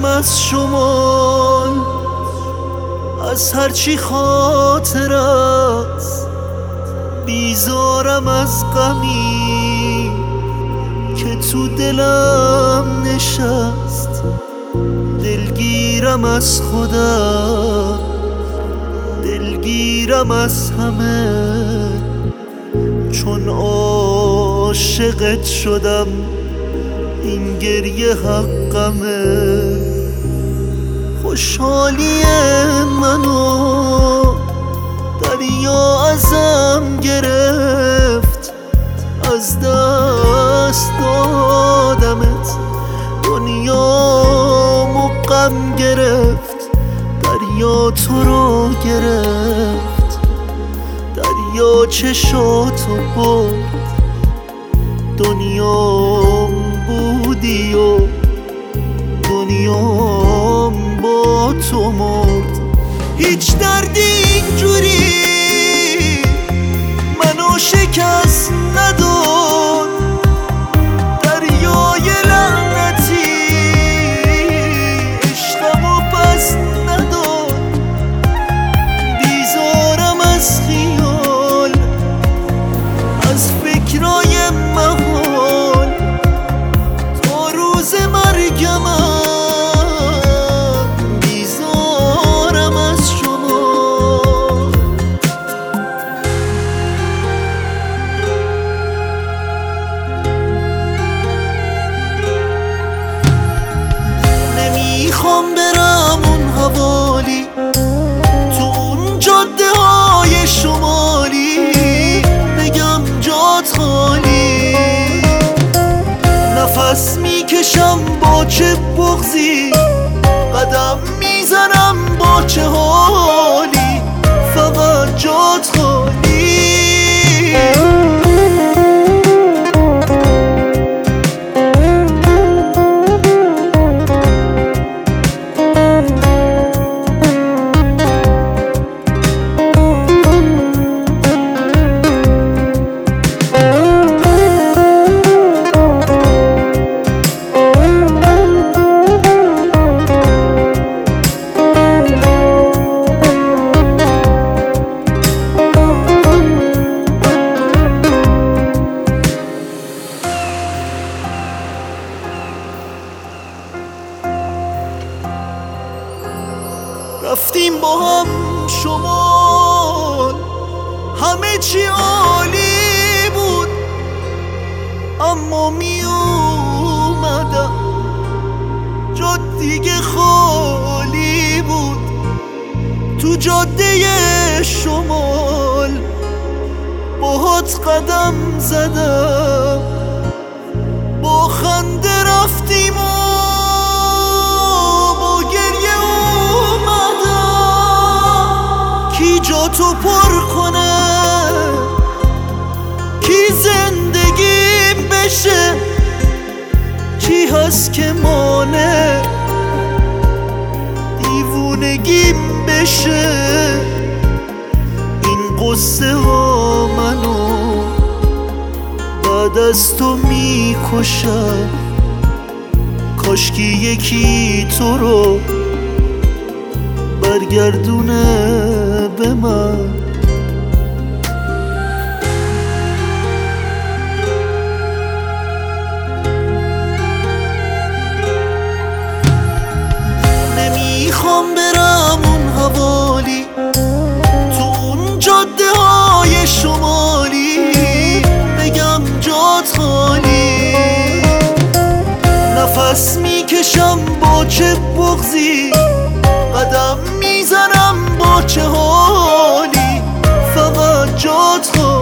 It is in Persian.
از شمال، از هرچی خاطر است. بیزارم از غمی که تو دلم نشست. دلگیرم از خودم، دلگیرم از همه، چون عاشقت شدم این گریه حقمه. خوشحالی منو دریا ازم گرفت، از دست دادمت دنیامو غم گرفت. دریا تو رو گرفت، دریا چشاتو برد. دنیام بودی و دنیام با تو مرد. هیچ دردی اینجوری منو شکست نداد. دریای لعنتی عشقمو پس نداد. بیزارم از خیال، از فکرای محال، تا روز مرگمم. بیزارم از شما. نمیخوام برم اون حوالی، تو اون جاده های شمالی، بگم جات خالی. نفس میکشم با چه بغضی، قدم میزنم با چه حالی، فقط جات خالی. رفتیم با هم شمال، همه چی عالی بود. اما می اومدم جا دیگه خالی بود. تو جاده شمال باهات قدم زدم، با خنده رفتیم و با گریه کی جا تو پر کنه، کی زندگیم بشه، کی هست که مانه دیوونگیم بشه. این قصه ها منو بعد از تو میکشن. کاشکی یکی تو رو برگردونه به من. نمیخوام برم اون حوالی، تو اون جاده های شمالی، بگم جات خالی. نفس میکشم با چه بغضی، قدم میزنم با چه حالی، فقط جات خالی.